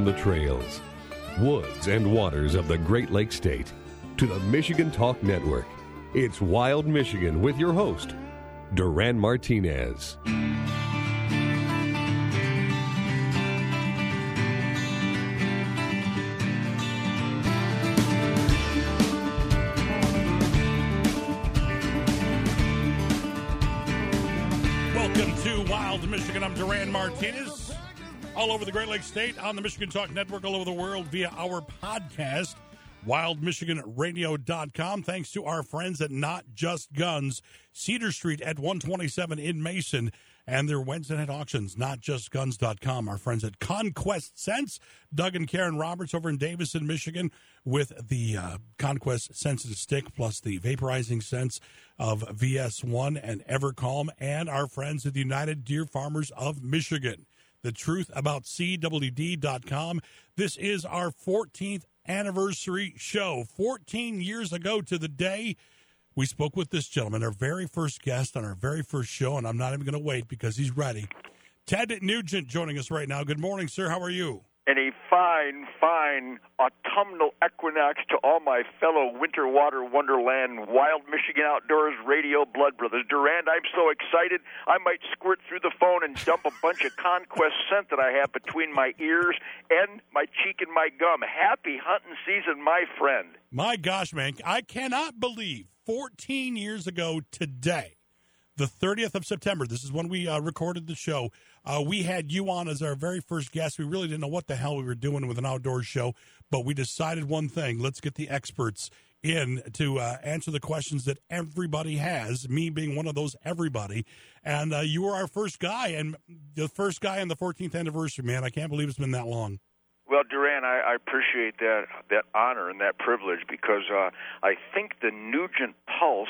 the trails, woods, and waters of the Great Lakes State to the Michigan Talk Network. It's Wild Michigan with your host, Duran Martinez. Welcome to Wild Michigan. I'm Duran Martinez. All over the Great Lakes State, on the Michigan Talk Network, all over the world via our podcast, wildmichiganradio.com. Thanks to our friends at Not Just Guns, Cedar Street at 127 in Mason, and their Wednesday night auctions, notjustguns.com. Our friends at Conquest Sense, Doug and Karen Roberts over in Davison, Michigan, with the Conquest Sensitive Stick, plus the vaporizing sense of VS1 and Evercalm, and our friends at the United Deer Farmers of Michigan. The truth about CWD.com. This is our 14th anniversary show. 14 years ago to the day, we spoke with this gentleman, our very first guest on our very first show, and I'm not even going to wait because he's ready. Ted Nugent joining us right now. Good morning, sir. How are you? And a fine autumnal equinox to all my fellow winter water wonderland Wild Michigan Outdoors radio blood brothers. Durand, I'm so excited I might squirt through the phone and dump a bunch of Conquest scent that I have between my ears and my cheek and my gum. Happy hunting season, my friend. My gosh, man, I cannot believe 14 years ago today, the 30th of September, this is when we recorded the show, we had you on as our very first guest. We really didn't know what the hell we were doing with an outdoors show, but we decided one thing. Let's get the experts in to answer the questions that everybody has, me being one of those everybody. And you were our first guy, and the first guy on the 14th anniversary, man. I can't believe it's been that long. Well, Duran, I appreciate that honor and that privilege because I think the Nugent Pulse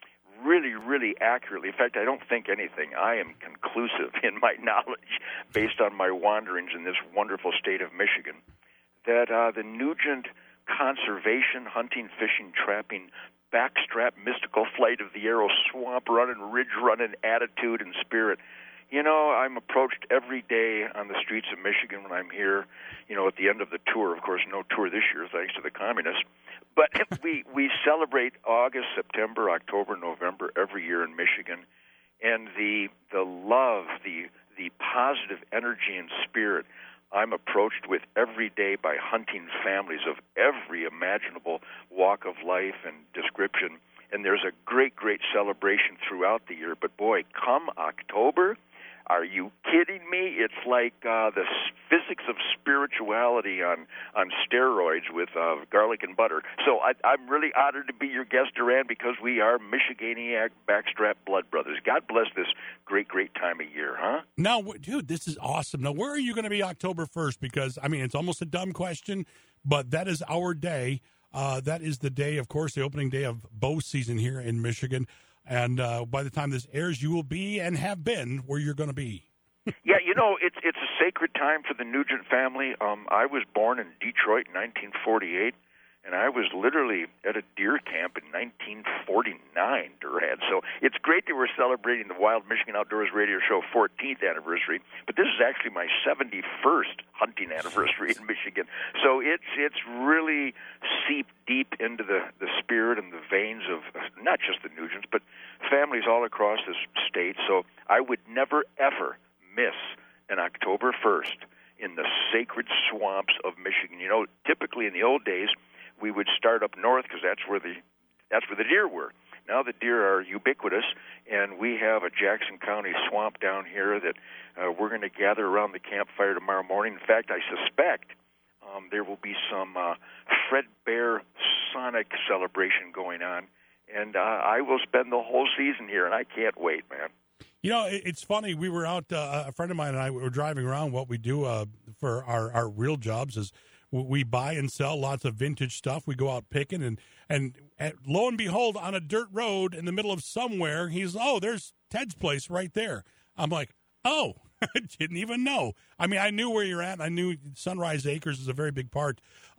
really accurately. In fact, I don't think anything. I am conclusive in my knowledge based on my wanderings in this wonderful state of Michigan that the Nugent conservation, hunting, fishing, trapping, backstrap, mystical flight of the arrow, swamp running, ridge running attitude and spirit. You know, I'm approached every day on the streets of Michigan when I'm here, you know, at the end of the tour. Of course, no tour this year thanks to the communists. But we celebrate August, September, October, November every year in Michigan. And the love, the positive energy and spirit I'm approached with every day by hunting families of every imaginable walk of life and description. And there's a great celebration throughout the year. But, boy, come October, are you kidding me? It's like the physics of spirituality on steroids with garlic and butter. So I'm really honored to be your guest, Duran, because we are Michiganiac backstrap blood brothers. God bless this great time of year, huh? Now, dude, this is awesome. Now, where are you going to be October 1st? Because, I mean, it's almost a dumb question, but that is our day. That is the day, of course, the opening day of bow season here in Michigan. And by the time this airs, you will be and have been where you're going to be. Yeah, you know, it's a sacred time for the Nugent family. I was born in Detroit in 1948, and I was literally at a deer camp in 1949, Durand. So it's great that we're celebrating the Wild Michigan Outdoors Radio Show 14th anniversary, but this is actually my 71st hunting anniversary in Michigan. So it's really seeped deep into the spirit and the veins of not just the Nugents, but families all across this state. So I would never, ever miss an October 1st in the sacred swamps of Michigan. You know, typically in the old days, we would start up north because that's where the deer were. Now the deer are ubiquitous, and we have a Jackson County swamp down here that we're going to gather around the campfire tomorrow morning. In fact, I suspect there will be some Fred Bear Sonic celebration going on, and I will spend the whole season here, and I can't wait, man. You know, it's funny. We were out, a friend of mine and I were driving around. What we do for our real jobs is we buy and sell lots of vintage stuff. We go out picking, and lo and behold, on a dirt road in the middle of somewhere, there's Ted's place right there. I'm like, oh, I didn't even know. I mean, I knew where you're at. I knew Sunrise Acres is a very big part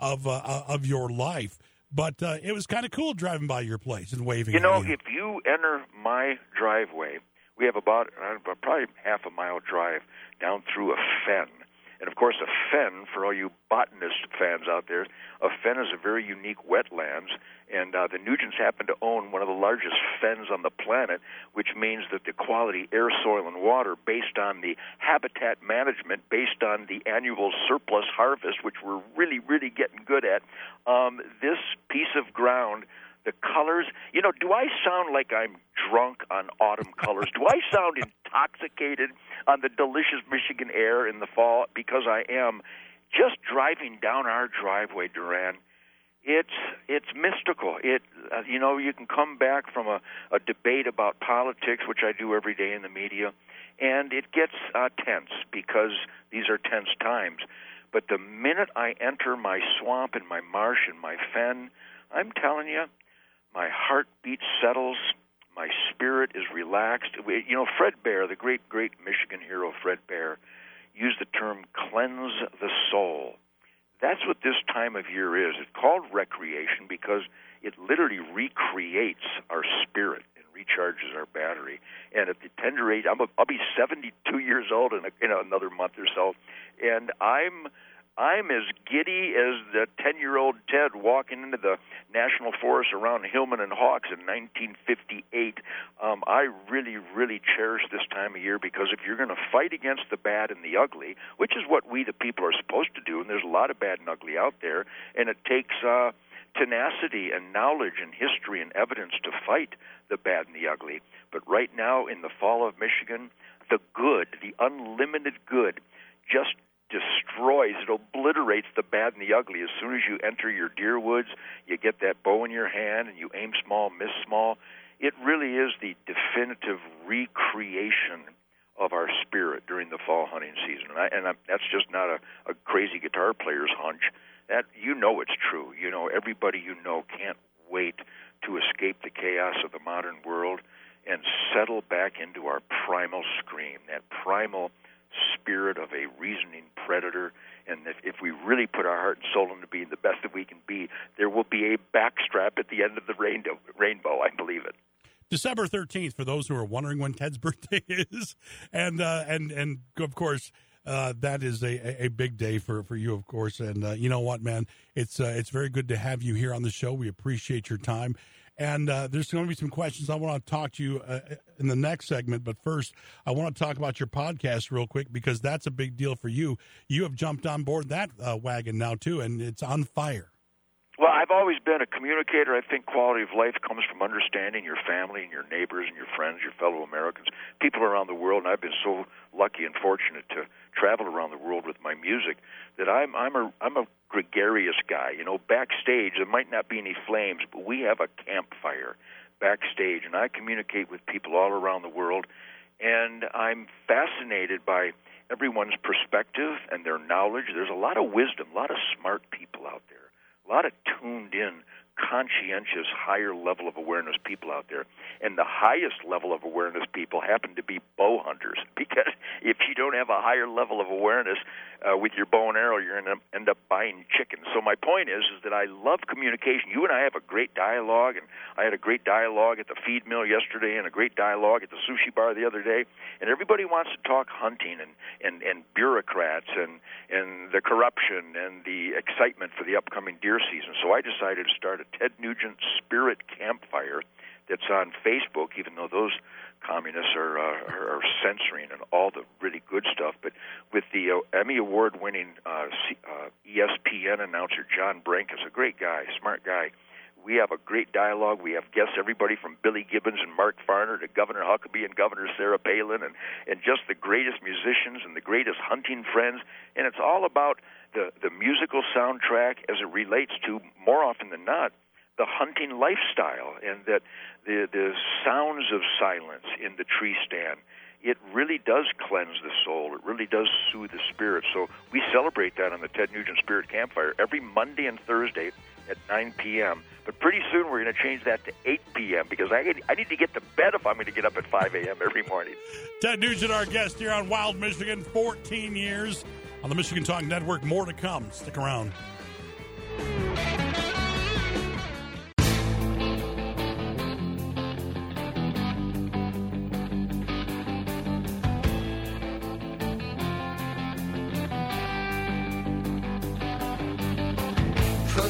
of your life. But it was kind of cool driving by your place and waving. You know, if you enter my driveway, we have about probably half a mile drive down through a fen. And, of course, a fen, for all you botanist fans out there, a fen is a very unique wetlands, and the Nugents happen to own one of the largest fens on the planet, which means that the quality air, soil, and water based on the habitat management, based on the annual surplus harvest, which we're really, really getting good at, this piece of ground, the colors, do I sound like I'm drunk on autumn colors? Do I sound intoxicated on the delicious Michigan air in the fall? Because I am. Just driving down our driveway, Duran, it's mystical. You can come back from a debate about politics, which I do every day in the media, and it gets tense because these are tense times. But the minute I enter my swamp and my marsh and my fen, I'm telling you, my heartbeat settles, my spirit is relaxed. Fred Bear, the great, great Michigan hero Fred Bear, used the term cleanse the soul. That's what this time of year is. It's called recreation because it literally recreates our spirit and recharges our battery. And at the tender age, I'll be 72 years old in another month or so, and I'm as giddy as the 10-year-old Ted walking into the National Forest around Hillman and Hawks in 1958. I really, really cherish this time of year because if you're going to fight against the bad and the ugly, which is what we the people are supposed to do, and there's a lot of bad and ugly out there, and it takes tenacity and knowledge and history and evidence to fight the bad and the ugly. But right now in the fall of Michigan, the good, the unlimited good, just destroys, it obliterates the bad and the ugly. As soon as you enter your deer woods, you get that bow in your hand and you aim small, miss small. It really is the definitive recreation of our spirit during the fall hunting season. And that's just not a crazy guitar player's hunch. That it's true. Everybody can't wait to escape the chaos of the modern world and settle back into our primal scream, that primal spirit of a reasoning predator. And if we really put our heart and soul into being the best that we can be, there will be a backstrap at the end of the rainbow. I believe it. December 13th, for those who are wondering when Ted's birthday is, and of course, that is a big day for you, of course. And you know what, man, it's very good to have you here on the show. We appreciate your time. And there's going to be some questions I want to talk to you in the next segment. But first, I want to talk about your podcast real quick because that's a big deal for you. You have jumped on board that wagon now, too, and it's on fire. Well, I've always been a communicator. I think quality of life comes from understanding your family and your neighbors and your friends, your fellow Americans, people around the world. And I've been so lucky and fortunate to travel around the world with my music that I'm a gregarious guy. Backstage there might not be any flames, but we have a campfire backstage, and I communicate with people all around the world. And I'm fascinated by everyone's perspective and their knowledge. There's a lot of wisdom, a lot of smart people out there. A lot of tuned-in, conscientious, higher level of awareness people out there. And the highest level of awareness people happen to be bow hunters, because if you don't have a higher level of awareness with your bow and arrow, you're going to end up buying chickens. So my point is that I love communication. You and I have a great dialogue, and I had a great dialogue at the feed mill yesterday and a great dialogue at the sushi bar the other day, and everybody wants to talk hunting and bureaucrats and the corruption and the excitement for the upcoming deer season. So I decided to start a Ted Nugent Spirit Campfire that's on Facebook, even though those communists are censoring and all the really good stuff. But with the Emmy Award-winning ESPN announcer John Brankus, a great guy, smart guy, we have a great dialogue. We have guests, everybody from Billy Gibbons and Mark Farner to Governor Huckabee and Governor Sarah Palin, and just the greatest musicians and the greatest hunting friends. And it's all about the musical soundtrack as it relates to, more often than not, the hunting lifestyle, and that the sounds of silence in the tree stand, it really does cleanse the soul. It really does soothe the spirit. So we celebrate that on the Ted Nugent Spirit Campfire every Monday and Thursday at 9 p.m. But pretty soon we're going to change that to 8 p.m. because I need to get to bed if I'm going to get up at 5 a.m. every morning. Ted Nugent, our guest here on Wild Michigan, 14 years on the Michigan Talk Network. More to come. Stick around.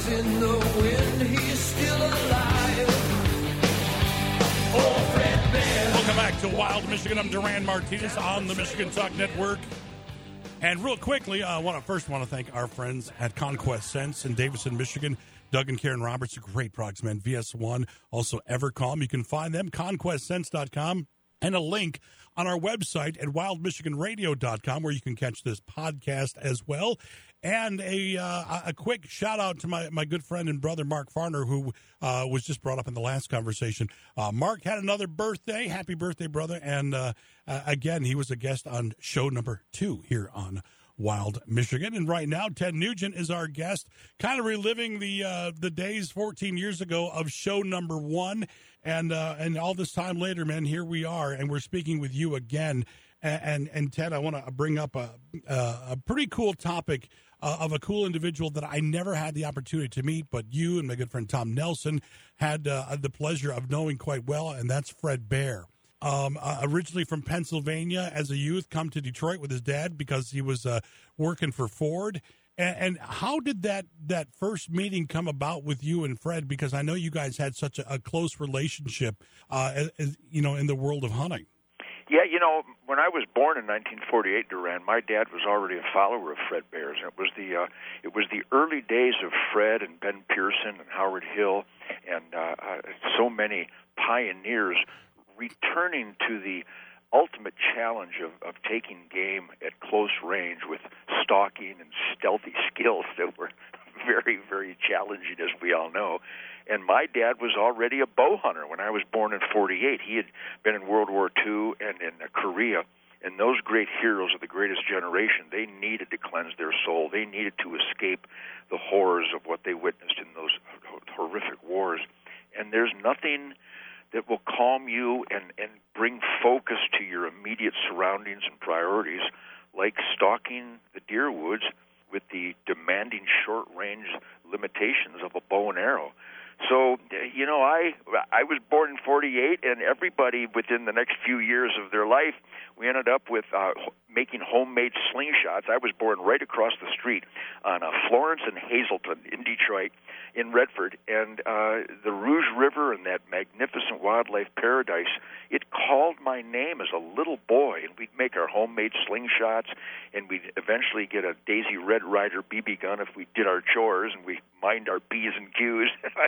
'cause in the wind he's still alive. Oh, Fred Bear. Welcome back to Wild Michigan. I'm Duran Martinez on the Michigan Talk Network. And real quickly, I want to thank our friends at Conquest Sense in Davison, Michigan. Doug and Karen Roberts, great products, man. VS1, also Evercalm. You can find them, conquestsense.com, and a link on our website at wildmichiganradio.com where you can catch this podcast as well. And a quick shout out to my good friend and brother, Mark Farner, who was just brought up in the last conversation. Mark had another birthday. Happy birthday, brother. And again, he was a guest on show number 2 here on Wild Michigan. And right now, Ted Nugent is our guest, kind of reliving the days 14 years ago of show number 1. And all this time later, man, here we are, and we're speaking with you again. And Ted, I want to bring up a pretty cool topic of a cool individual that I never had the opportunity to meet, but you and my good friend Tom Nelson had the pleasure of knowing quite well, and that's Fred Bear. Originally from Pennsylvania as a youth, come to Detroit with his dad because he was working for Ford. And how did that first meeting come about with you and Fred? Because I know you guys had such a close relationship, as, you know, in the world of hunting. Yeah, you know, when I was born in 1948, Duran, my dad was already a follower of Fred Bear's. It was the early days of Fred and Ben Pearson and Howard Hill and so many pioneers returning to the ultimate challenge of taking game at close range with stalking and stealthy skills that were very, very challenging, as we all know. And my dad was already a bow hunter when I was born in 48. He had been in World War II and in Korea. And those great heroes of the greatest generation, they needed to cleanse their soul. They needed to escape the horrors of what they witnessed in those horrific wars. And there's nothing that will calm you and bring focus to your immediate surroundings and priorities like stalking the deer woods with the demanding short-range limitations of a bow and arrow. So, you know, I was born in 48, and everybody within the next few years of their life, we ended up with making homemade slingshots. I was born right across the street on Florence and Hazleton in Detroit, in Redford, and the Rouge River and that magnificent wildlife paradise, it called my name as a little boy, and we'd make our homemade slingshots, and we'd eventually get a Daisy Red Ryder BB gun if we did our chores, and we mined our P's and Q's.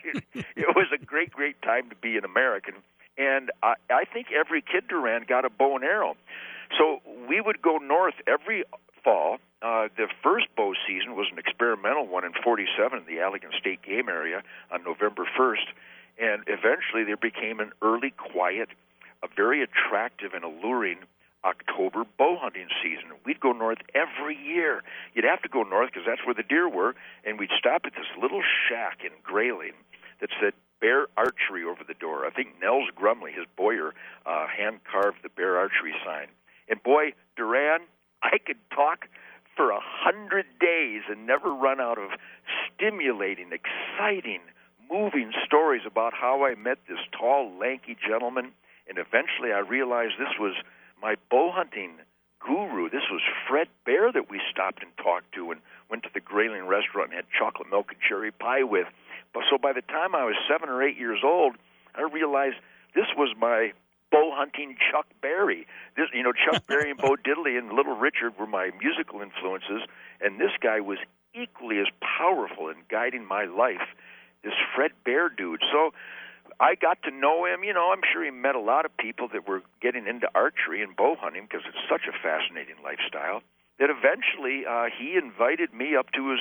It was a great, great time to be an American. And I think every kid, Duran, got a bow and arrow. So we would go north every fall. The first bow season was an experimental one in 47 in the Allegan State Game Area on November 1st. And eventually there became an early, quiet, a very attractive and alluring October bow hunting season. We'd go north every year. You'd have to go north because that's where the deer were, and we'd stop at this little shack in Grayling that said Bear Archery over the door. I think Nels Grumley, his Boyer, hand-carved the Bear Archery sign. And boy, Duran, I could talk for 100 days and never run out of stimulating, exciting, moving stories about how I met this tall, lanky gentleman, and eventually I realized this was my bow hunting guru. This was Fred Bear that we stopped and talked to and went to the Grayling restaurant and had chocolate milk and cherry pie with. So by the time I was 7 or 8 years old, I realized this was my bow hunting Chuck Berry. This, you know, Chuck Berry and Bo Diddley and Little Richard were my musical influences, and this guy was equally as powerful in guiding my life, this Fred Bear dude. So I got to know him. You know, I'm sure he met a lot of people that were getting into archery and bow hunting because it's such a fascinating lifestyle that eventually he invited me up to his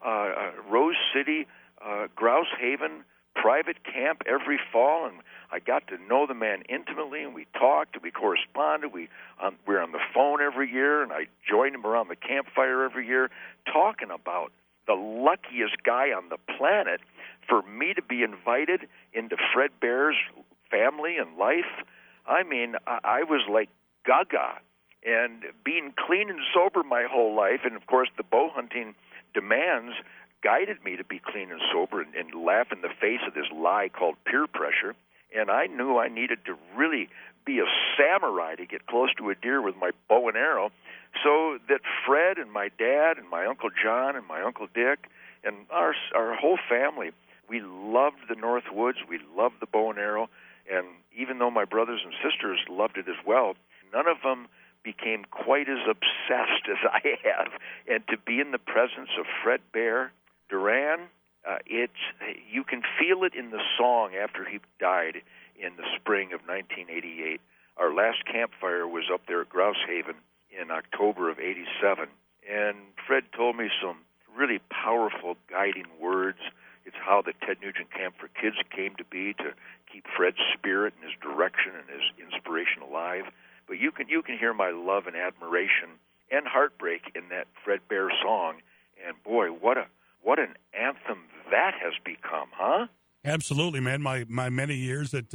Rose City, Grouse Haven private camp every fall, and I got to know the man intimately, and we talked, and we corresponded. We were on the phone every year, and I joined him around the campfire every year, talking about the luckiest guy on the planet for me to be invited into Fred Bear's family and life. I mean, I was like gaga. And being clean and sober my whole life, and of course the bow hunting demands guided me to be clean and sober and laugh in the face of this lie called peer pressure. And I knew I needed to really be a samurai to get close to a deer with my bow and arrow, so that Fred and my dad and my Uncle John and my Uncle Dick And our whole family, we loved the North Woods, we loved the bow and arrow, and even though my brothers and sisters loved it as well, none of them became quite as obsessed as I have. And to be in the presence of Fred Bear, Duran, you can feel it in the song after he died in the spring of 1988. Our last campfire was up there at Grouse Haven in October of 87, and Fred told me some really powerful guiding words. It's how the Ted Nugent Camp for Kids came to be, to keep Fred's spirit and his direction and his inspiration alive. But you can hear my love and admiration and heartbreak in that Fred Bear song. And boy, what an anthem that has become, huh? Absolutely, man. My many years at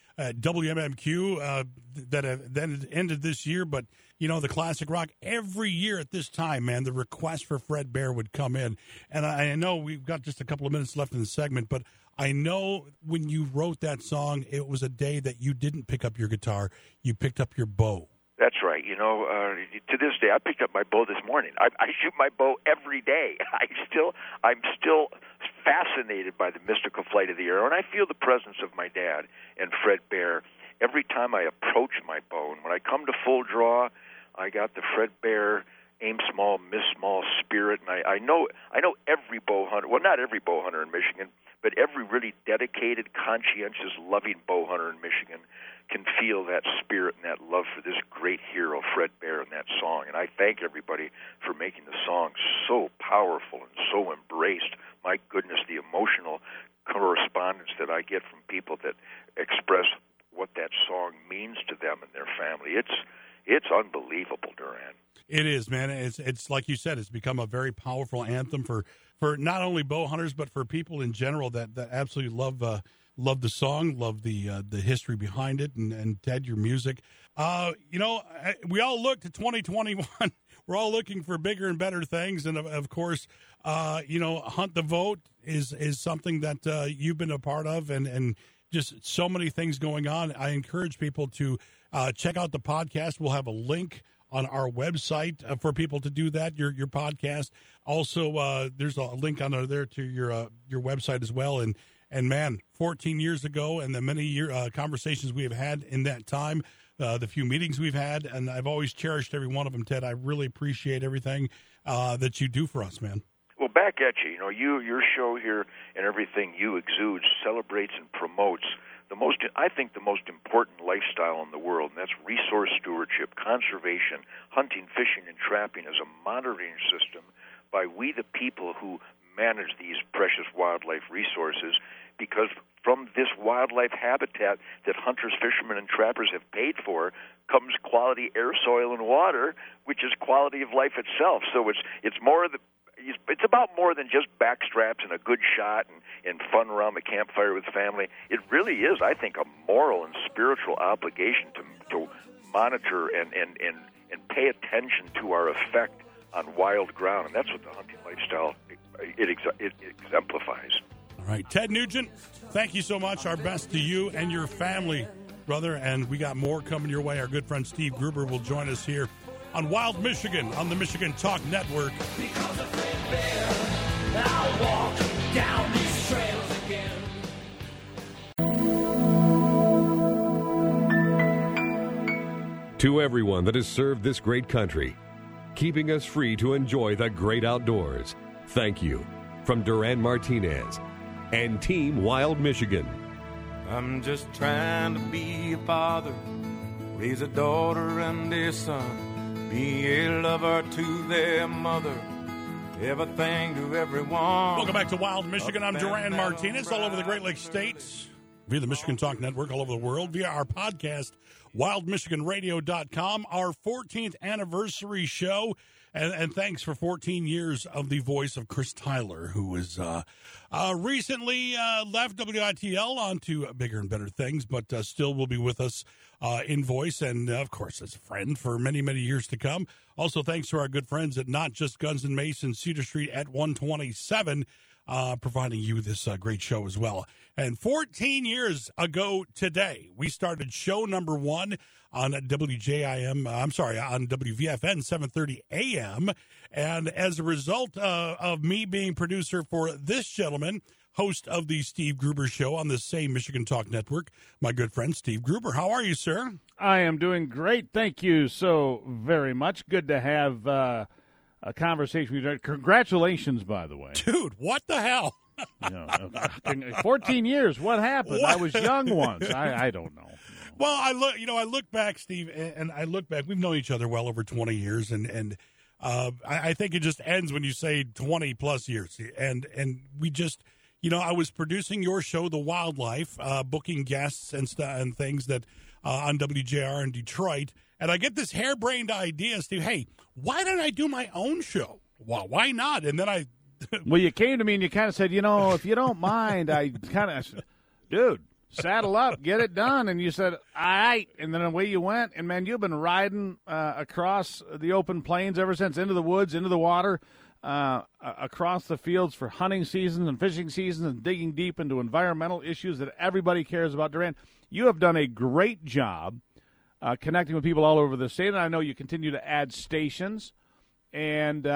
WMMQ that then ended this year, but you know, the classic rock, every year at this time, man, the request for Fred Bear would come in. And I know we've got just a couple of minutes left in the segment, but I know when you wrote that song, it was a day that you didn't pick up your guitar, you picked up your bow. That's right. You know, to this day, I picked up my bow this morning. I shoot my bow every day. I'm still fascinated by the mystical flight of the arrow, and I feel the presence of my dad and Fred Bear every time I approach my bow. And when I come to full draw, I got the Fred Bear aim small, miss small spirit, and I know every bow hunter. Well, not every bow hunter in Michigan, but every really dedicated, conscientious, loving bow hunter in Michigan can feel that spirit and that love for this great hero, Fred Bear, in that song. And I thank everybody for making the song so powerful and so embraced. My goodness, the emotional correspondence that I get from people that express what that song means to them and their family. It's unbelievable, Duran. It is, man. It's like you said, it's become a very powerful anthem for not only bow hunters, but for people in general that absolutely love the song, love the history behind it, and Ted, your music. You know, we all look to 2021. We're all looking for bigger and better things, and of course, you know, Hunt the Vote is something that you've been a part of, and just so many things going on. I encourage people to check out the podcast. We'll have a link on our website for people to do that, your podcast. Also, there's a link on there to your website as well. And man, 14 years ago, and the many conversations we have had in that time, the few meetings we've had, and I've always cherished every one of them, Ted. I really appreciate everything that you do for us, man. Well, back at you. You know, your show here and everything you exude celebrates and promotes the most important lifestyle in the world, and that's resource stewardship, conservation, hunting, fishing, and trapping as a monitoring system by we the people who manage these precious wildlife resources, because from this wildlife habitat that hunters, fishermen, and trappers have paid for comes quality air, soil, and water, which is quality of life itself. So it's about more than just backstraps and a good shot and fun around the campfire with family. It really is, I think, a moral and spiritual obligation to monitor and pay attention to our effect on wild ground, and that's what the hunting lifestyle it exemplifies. All right, Ted Nugent, thank you so much. Our best to you and your family, brother, and we got more coming your way. Our good friend Steve Gruber will join us here on Wild Michigan on the Michigan Talk Network. Because of Fred Bear, I'll walk down these trails again. To everyone that has served this great country, keeping us free to enjoy the great outdoors, thank you from Duran Martinez and Team Wild Michigan. I'm just trying to be a father, raise a daughter and a son, be a lover to their mother, everything to everyone. Welcome back to Wild Michigan. I'm Duran Martinez, all over the Great Lakes states, via the Michigan Talk Network, all over the world, via our podcast, wildmichiganradio.com, our 14th anniversary show. And thanks for 14 years of the voice of Chris Tyler, who was recently left WITL on to bigger and better things, but still will be with us in voice and, of course, as a friend for many, many years to come. Also, thanks to our good friends at Not Just Guns and Mace in Cedar Street at 127. providing you this great show as well. And 14 years ago today, we started show number 1 on WJIM, on WVFN 730 AM. And as a result of me being producer for this gentleman, host of the Steve Gruber Show on the same Michigan Talk Network, my good friend Steve Gruber. How are you, sir? I am doing great. Thank you so very much. Good to have a conversation with you. Congratulations, by the way. Dude, what the hell? 14 years. What happened? What? I was young once. I don't know. Well, I look back, Steve, and I look back. We've known each other well over 20 years, and I think it just ends when you say 20 plus years. And we just, I was producing your show, The Wildlife, booking guests and things that on WJR in Detroit. And I get this harebrained idea, Steve. Hey, why don't I do my own show? Well, why not? And then well, you came to me and you kind of said, if you don't mind, I said, dude, saddle up, get it done. And you said, all right. And then away you went. And, man, you've been riding across the open plains ever since, into the woods, into the water, across the fields for hunting seasons and fishing seasons and digging deep into environmental issues that everybody cares about. Duran, you have done a great job connecting with people all over the state. And I know you continue to add stations, and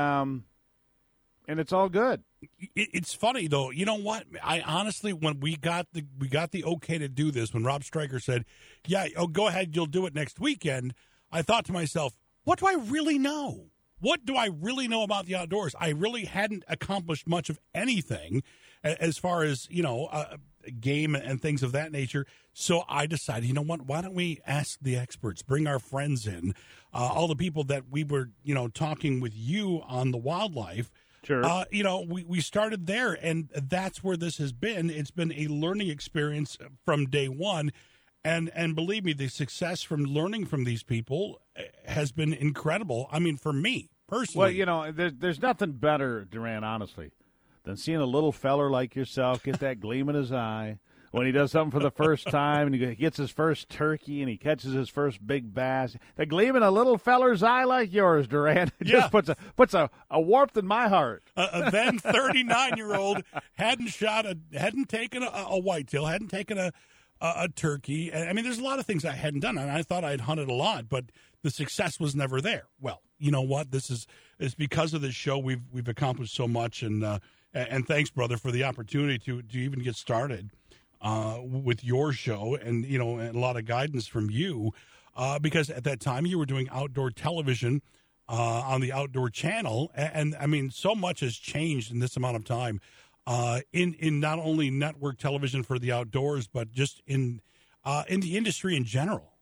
it's all good. It's funny though. You know what? I honestly, when we got the okay to do this, when Rob Stryker said, "Yeah, go ahead, you'll do it next weekend," I thought to myself, "What do I really know? What do I really know about the outdoors?" I really hadn't accomplished much of anything as far as game and things of that nature. So I decided, you know what? Why don't we ask the experts? Bring our friends in, all the people that we were, talking with you on the wildlife. Sure. We started there, and that's where this has been. It's been a learning experience from day one, and believe me, the success from learning from these people has been incredible. I mean, for me personally. Well, there's nothing better, Duran, honestly, than seeing a little feller like yourself get that gleam in his eye when he does something for the first time and he gets his first turkey and he catches his first big bass. The gleam in a little feller's eye like yours, Duran, just puts a warmth in my heart. A then 39-year-old hadn't taken a whitetail, hadn't taken a turkey. I mean, there's a lot of things I hadn't done, and I thought I'd hunted a lot, but the success was never there. Well, you know what? It's because of this show we've accomplished so much, and thanks, brother, for the opportunity to even get started with your show, and and a lot of guidance from you, because at that time you were doing outdoor television on the Outdoor Channel, and I mean, so much has changed in this amount of time, in not only network television for the outdoors, but just in the industry in general.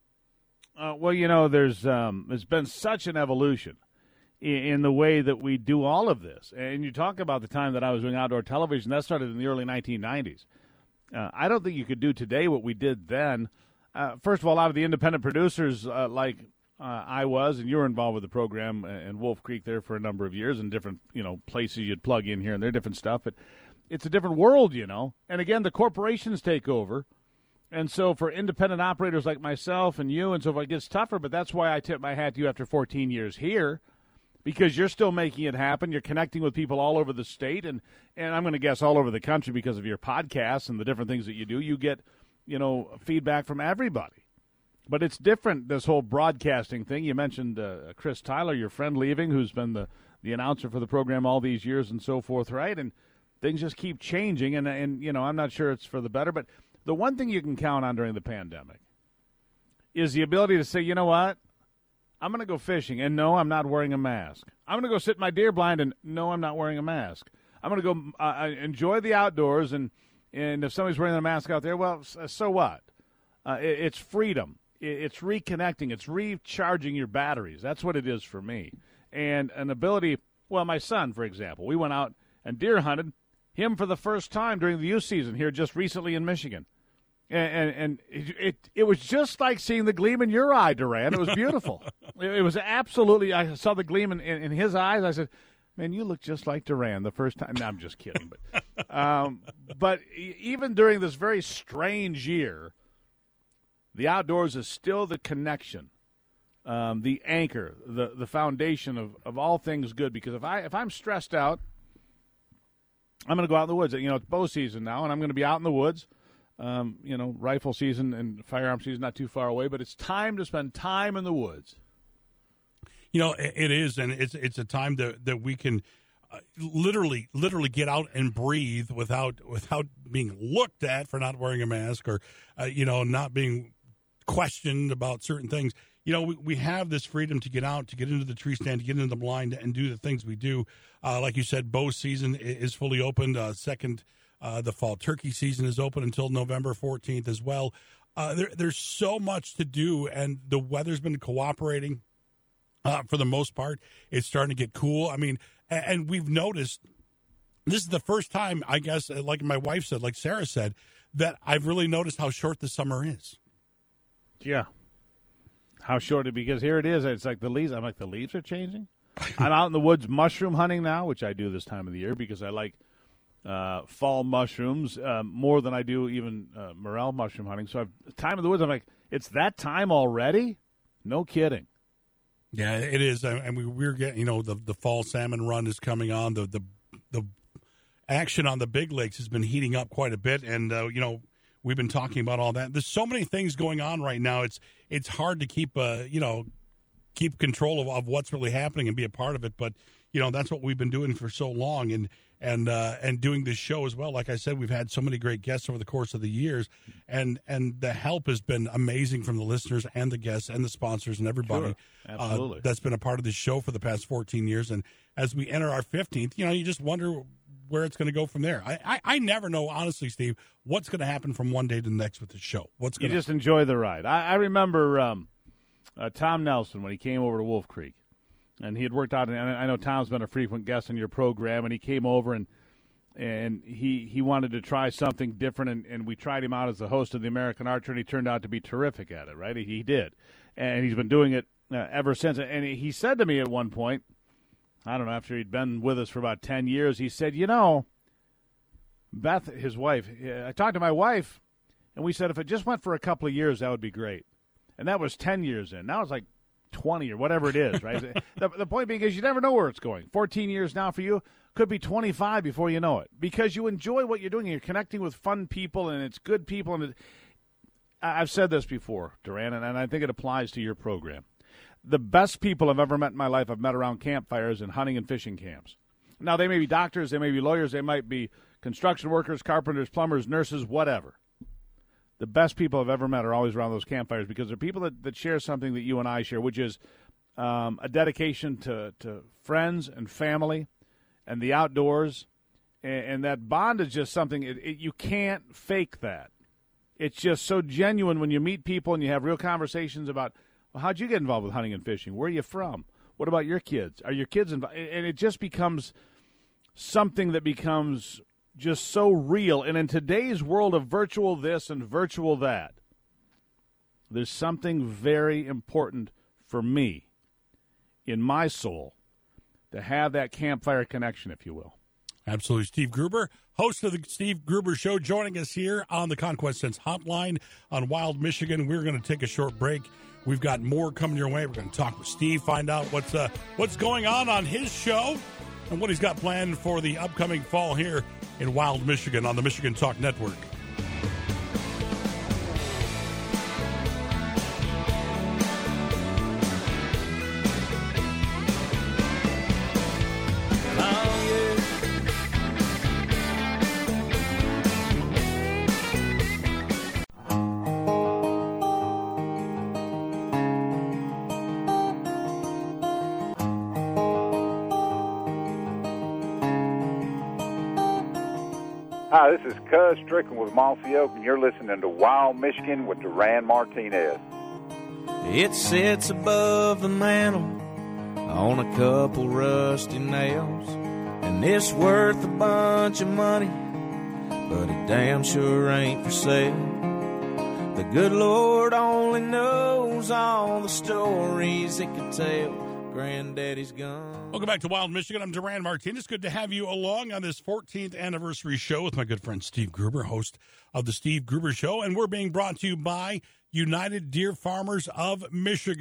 There's been such an evolution in the way that we do all of this, and you talk about the time that I was doing outdoor television. That started in the early 1990s. I don't think you could do today what we did then. First of all, a lot of the independent producers like I was, and you were involved with the program in Wolf Creek there for a number of years, and different places you'd plug in here and there, different stuff. But it's a different world, And again, the corporations take over. And so for independent operators like myself and you and so forth, it gets tougher. But that's why I tip my hat to you after 14 years here, because you're still making it happen. You're connecting with people all over the state, and I'm going to guess all over the country because of your podcasts and the different things that you do. You get, feedback from everybody. But it's different, this whole broadcasting thing. You mentioned Chris Tyler, your friend leaving, who's been the announcer for the program all these years and so forth, right? And things just keep changing, and I'm not sure it's for the better. But the one thing you can count on during the pandemic is the ability to say, you know what? I'm going to go fishing, and no, I'm not wearing a mask. I'm going to go sit in my deer blind, and no, I'm not wearing a mask. I'm going to go enjoy the outdoors, and if somebody's wearing a mask out there, well, so what? It's freedom. It's reconnecting. It's recharging your batteries. That's what it is for me. And an ability, well, my son, for example, we went out and deer hunted him for the first time during the youth season here just recently in Michigan. And it was just like seeing the gleam in your eye, Duran. It was beautiful. It was absolutely. I saw the gleam in his eyes. I said, "Man, you look just like Duran the first time." No, I'm just kidding. But even during this very strange year, the outdoors is still the connection, the anchor, the foundation of all things good. Because if I'm stressed out, I'm going to go out in the woods. It's bow season now, and I'm going to be out in the woods. Rifle season and firearm season not too far away, but it's time to spend time in the woods. It is, and it's a time that we can literally get out and breathe without being looked at for not wearing a mask or, not being questioned about certain things. We have this freedom to get out, to get into the tree stand, to get into the blind, and do the things we do. Like you said, bow season is fully opened. The fall turkey season is open until November 14th as well. There's so much to do, and the weather's been cooperating for the most part. It's starting to get cool. I mean, and we've noticed this is the first time, I guess, like my wife said, like Sarah said, that I've really noticed how short the summer is. Yeah. How short it, because here it is. It's like the leaves. I'm like, the leaves are changing. I'm out in the woods mushroom hunting now, which I do this time of the year because I like fall mushrooms more than I do even morel mushroom hunting. So time of the woods, I'm like, it's that time already? No kidding. Yeah, it is. And we're getting, the fall salmon run is coming on. The action on the big lakes has been heating up quite a bit. And, we've been talking about all that. There's so many things going on right now. It's hard to keep control of what's really happening and be a part of it. But, that's what we've been doing for so long. And doing this show as well. Like I said, we've had so many great guests over the course of the years, and the help has been amazing from the listeners and the guests and the sponsors and everybody. Sure. Absolutely. That's been a part of this show for the past 14 years. And as we enter our 15th, you just wonder where it's going to go from there. I never know, honestly, Steve, what's going to happen from one day to the next with the show. You just enjoy the ride. I remember Tom Nelson when he came over to Wolf Creek. And he had worked out, and I know Tom's been a frequent guest in your program, and he came over and he wanted to try something different, and we tried him out as the host of the American Archer, and he turned out to be terrific at it, right? He did. And he's been doing it ever since. And he said to me at one point, I don't know, after he'd been with us for about 10 years, he said, Beth, his wife, I talked to my wife, and we said if it just went for a couple of years, that would be great. And that was 10 years in. Now it's like 20 or whatever it is, right? The point being is you never know where it's going. 14 years now for you could be 25 before you know it, because you enjoy what you're doing. You're connecting with fun people, and it's good people. And I've said this before, Duran, and I think it applies to your program. The best people I've ever met in my life I've met around campfires and hunting and fishing camps. Now, they may be doctors, they may be lawyers, they might be construction workers, carpenters, plumbers, nurses, whatever. The best people I've ever met are always around those campfires because they're people that share something that you and I share, which is a dedication to friends and family and the outdoors. And that bond is just something, you can't fake that. It's just so genuine when you meet people and you have real conversations about, well, how'd you get involved with hunting and fishing? Where are you from? What about your kids? Are your kids involved? And it just becomes something that becomes just so real. And in today's world of virtual this and virtual that, there's something very important for me in my soul to have that campfire connection, if you will. Absolutely. Steve Gruber, host of the Steve Gruber Show, joining us here on the Conquest Sense Hotline on Wild Michigan. We're going to take a short break. We've got more coming your way. We're going to talk with Steve, find out what's going on his show and what he's got planned for the upcoming fall here in Wild Michigan on the Michigan Talk Network. Hi, this is Cuz Strickland with Mossy Oak, and you're listening to Wild Michigan with Duran Martinez. It sits above the mantel on a couple rusty nails, and it's worth a bunch of money, but it damn sure ain't for sale. The good Lord only knows all the stories it could tell. Granddaddy's gone. Welcome back to Wild Michigan. I'm Duran Martinez. Good to have you along on this 14th anniversary show with my good friend Steve Gruber, host of the Steve Gruber Show. And we're being brought to you by United Deer Farmers of Michigan.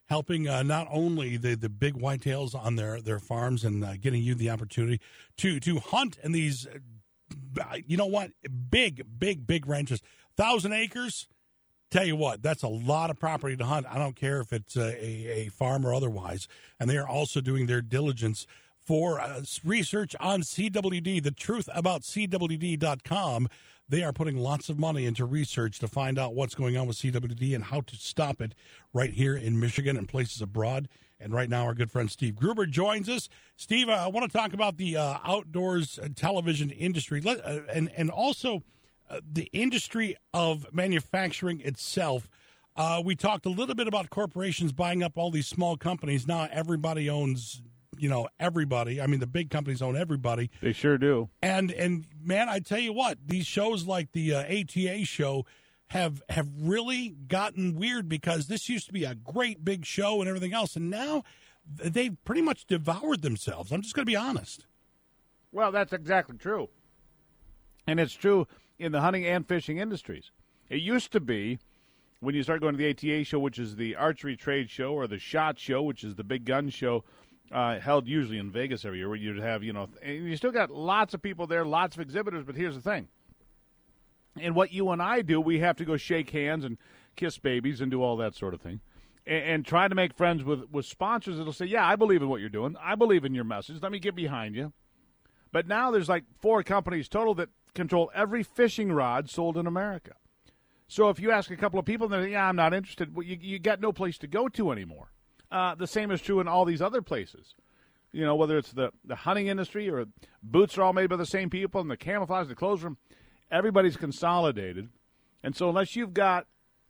helping not only the big whitetails on their farms and getting you the opportunity to hunt in these, you know what, big ranches, 1,000 acres. Tell you what, that's a lot of property to hunt. I don't care if it's a farm or otherwise. And they are also doing their diligence for research on CWD, the truth about CWD.com. They are putting lots of money into research to find out what's going on with CWD and how to stop it right here in Michigan and places abroad. And right now, our good friend Steve Gruber joins us. Steve, I want to talk about the outdoors television industry and also the industry of manufacturing itself. We talked a little bit about corporations buying up all these small companies. Now everybody owns, everybody. I mean, the big companies own everybody. They sure do. And man, I tell you what, these shows like the ATA show have really gotten weird because this used to be a great big show and everything else, and now they've pretty much devoured themselves. I'm just going to be honest. Well, that's exactly true. And it's true in the hunting and fishing industries. It used to be when you start going to the ATA show, which is the archery trade show, or the SHOT show, which is the big gun show, held usually in Vegas every year, where you'd have, and you still got lots of people there, lots of exhibitors, but here's the thing. And what you and I do, we have to go shake hands and kiss babies and do all that sort of thing, and try to make friends with sponsors that'll say, yeah, I believe in what you're doing. I believe in your message. Let me get behind you. But now there's like 4 companies total that control every fishing rod sold in America. So if you ask a couple of people, they're like, yeah, I'm not interested. Well, you got no place to go to anymore. The same is true in all these other places. Whether it's the hunting industry or boots are all made by the same people, and the camouflage, the clothes room, everybody's consolidated. And so unless you've got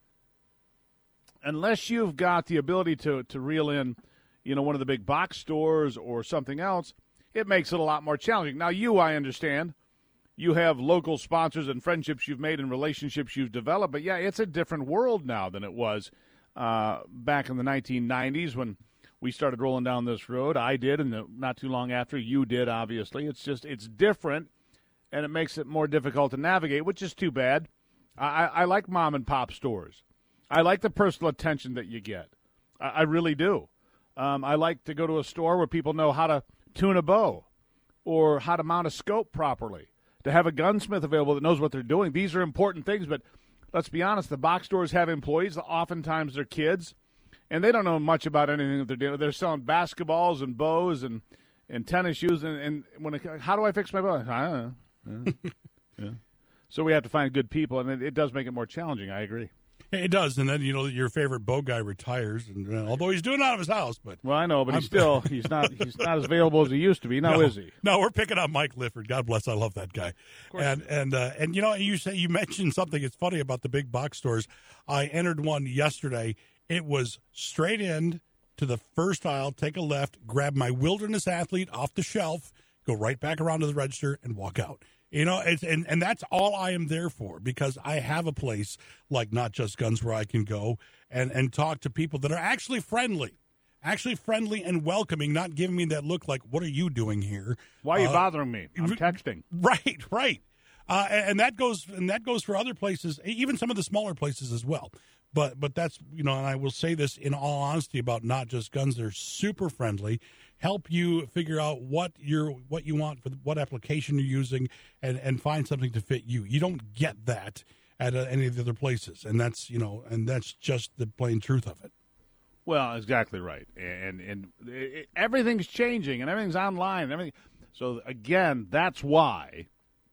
the ability to reel in, one of the big box stores or something else, it makes it a lot more challenging. Now, I understand. You have local sponsors and friendships you've made and relationships you've developed. But, yeah, it's a different world now than it was back in the 1990s when we started rolling down this road. I did, and not too long after, you did, obviously. It's different, and it makes it more difficult to navigate, which is too bad. I like mom-and-pop stores. I like the personal attention that you get. I really do. I like to go to a store where people know how to tune a bow or how to mount a scope properly, to have a gunsmith available that knows what they're doing. These are important things, but let's be honest, the box stores have employees, oftentimes they're kids, and they don't know much about anything that they're doing. They're selling basketballs and bows and tennis shoes, and how do I fix my bow? I don't know. Yeah. So we have to find good people, and it does make it more challenging, I agree. It does, and then your favorite bow guy retires, and although he's doing it out of his house, but well, I know, but he's not as available as he used to be. Now, is he? No, we're picking up Mike Lifford. God bless, I love that guy. And you mentioned something. It's funny about the big box stores. I entered one yesterday. It was straight in to the first aisle, take a left, grab my Wilderness Athlete off the shelf, go right back around to the register, and walk out. And that's all I am there for, because I have a place like Not Just Guns where I can go and talk to people that are actually friendly and welcoming, not giving me that look like, what are you doing here? Why are you bothering me? I'm texting. Right. And that goes for other places, even some of the smaller places as well. But that's, and I will say this in all honesty about Not Just Guns. They're super friendly, help you figure out what you want for what application you're using, and find something to fit you. You don't get that at any of the other places, and that's that's just the plain truth of it. Well, exactly right, and everything's changing, and everything's online, and everything. So again, that's why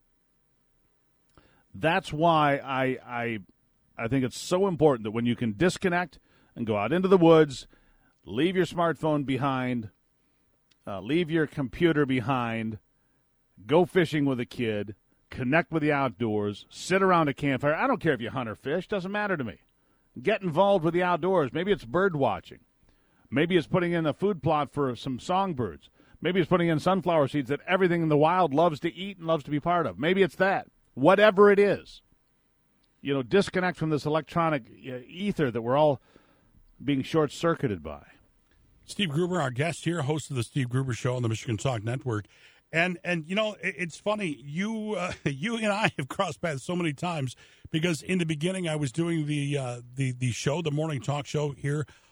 I think it's so important that when you can disconnect and go out into the woods, leave your smartphone behind, leave your computer behind, go fishing with a kid, connect with the outdoors, sit around a campfire. I don't care if you hunt or fish. Doesn't matter to me. Get involved with the outdoors. Maybe it's bird watching. Maybe it's putting in a food plot for some songbirds. Maybe it's putting in sunflower seeds that everything in the wild loves to eat and loves to be part of. Maybe it's that. Whatever it is. Disconnect from this electronic ether that we're all being short-circuited by. Steve Gruber, our guest here, host of the Steve Gruber Show on the Michigan Talk Network. And it's funny, you and I have crossed paths so many times, because in the beginning I was doing the show, the morning talk show here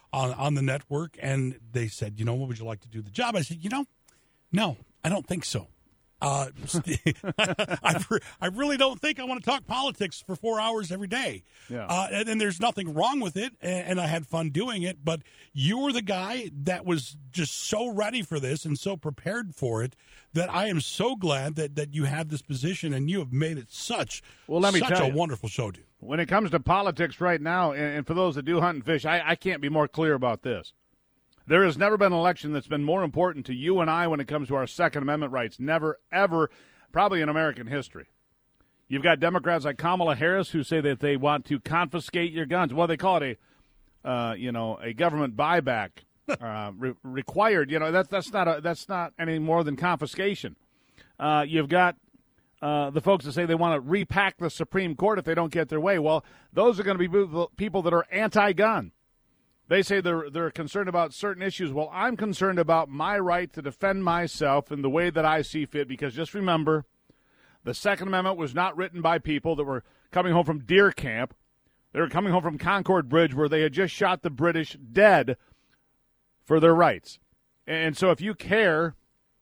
on the network, and they said, what would you like to do the job? I said, no, I don't think so. I really don't think I want to talk politics for 4 hours every day. Yeah. And there's nothing wrong with it, and I had fun doing it. But you were the guy that was just so ready for this and so prepared for it that I am so glad that you have this position, and you have made it such a wonderful show, dude. When it comes to politics right now, and for those that do hunt and fish, I can't be more clear about this. There has never been an election that's been more important to you and I when it comes to our Second Amendment rights. Never, ever, probably in American history. You've got Democrats like Kamala Harris who say that they want to confiscate your guns. Well, they call it a government buyback required. That's not any more than confiscation. You've got the folks that say they want to repack the Supreme Court if they don't get their way. Well, those are going to be people that are anti-gun. They say they're concerned about certain issues. Well, I'm concerned about my right to defend myself in the way that I see fit, because just remember, the Second Amendment was not written by people that were coming home from deer camp. They were coming home from Concord Bridge where they had just shot the British dead for their rights. And so if you care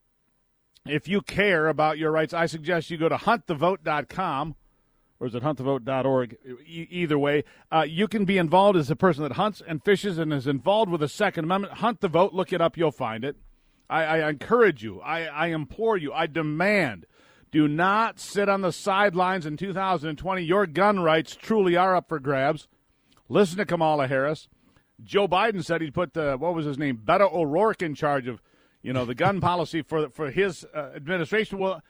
about your rights, I suggest you go to huntthevote.com. Or is it huntthevote.org? Either way, you can be involved as a person that hunts and fishes and is involved with the Second Amendment. Hunt the Vote. Look it up. You'll find it. I encourage you. I implore you. I demand. Do not sit on the sidelines in 2020. Your gun rights truly are up for grabs. Listen to Kamala Harris. Joe Biden said he'd put Beto O'Rourke in charge of, the gun policy for his administration. Well,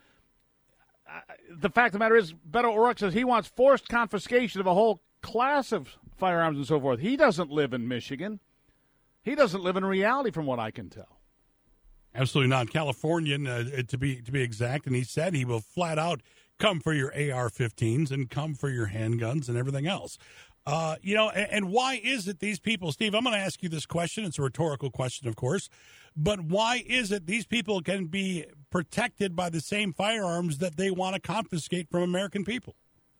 the fact of the matter is, Beto O'Rourke says he wants forced confiscation of a whole class of firearms and so forth. He doesn't live in Michigan. He doesn't live in reality, from what I can tell. Absolutely not. Californian, to be exact, and he said he will flat out come for your AR-15s and come for your handguns and everything else. And why is it these people, Steve, I'm going to ask you this question. It's a rhetorical question, of course. But why is it these people can be protected by the same firearms that they want to confiscate from American people?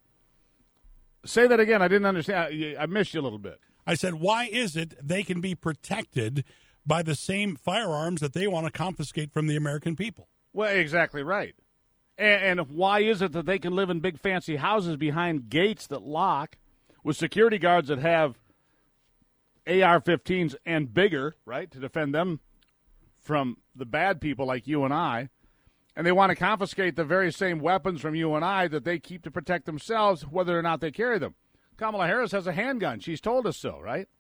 Say that again. I didn't understand. I missed you a little bit. I said, why is it they can be protected by the same firearms that they want to confiscate from the American people? Well, exactly right. And why is it that they can live in big fancy houses behind gates that lock with security guards that have AR-15s and bigger, right, to defend them from the bad people like you and I, and they want to confiscate the very same weapons from you and I that they keep to protect themselves, whether or not they carry them? Kamala Harris has a handgun. She's told us so, right?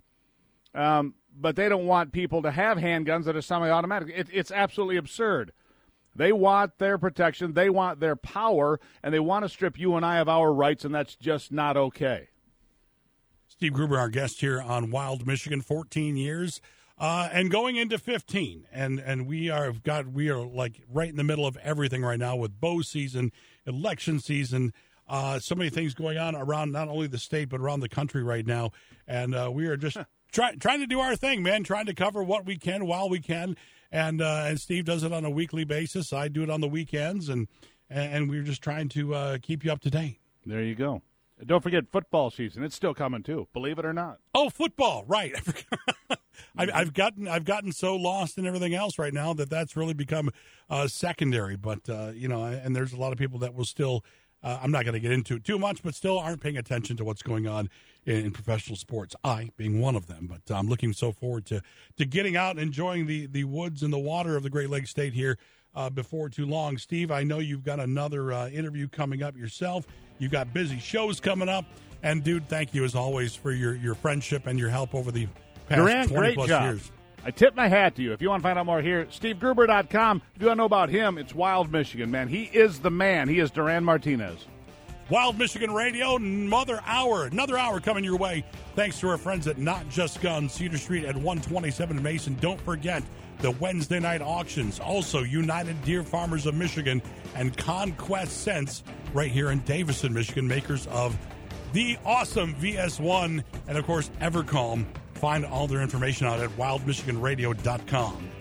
But they don't want people to have handguns that are semi-automatic. It's absolutely absurd. They want their protection, they want their power, and they want to strip you and I of our rights, and that's just not okay. Steve Gruber, our guest here on Wild Michigan, 14 years. And going into 15, and we are like right in the middle of everything right now with bow season, election season, so many things going on around not only the state but around the country right now, and we are just trying to do our thing, man, trying to cover what we can while we can, and Steve does it on a weekly basis. I do it on the weekends, and we're just trying to keep you up to date. There you go. Don't forget football season; it's still coming too. Believe it or not. Oh, football! Right. I've gotten so lost in everything else right now that's really become secondary. But and there's a lot of people that will still. I'm not going to get into it too much, but still aren't paying attention to what's going on in professional sports. I being one of them. But I'm looking so forward to getting out and enjoying the woods and the water of the Great Lakes State here before too long. Steve, I know you've got another interview coming up yourself. You've got busy shows coming up. And, dude, thank you, as always, for your friendship and your help over the past Durant, 20-plus years. I tip my hat to you. If you want to find out more here, SteveGruber.com. If you want to know about him, it's Wild Michigan, man. He is the man. He is Duran Martinez. Wild Michigan Radio, another hour coming your way. Thanks to our friends at Not Just Guns, Cedar Street at 127 Mason. Don't forget the Wednesday night auctions. Also, United Deer Farmers of Michigan and Conquest Scents right here in Davison, Michigan, makers of the awesome VS1 and, of course, Evercalm. Find all their information out at wildmichiganradio.com.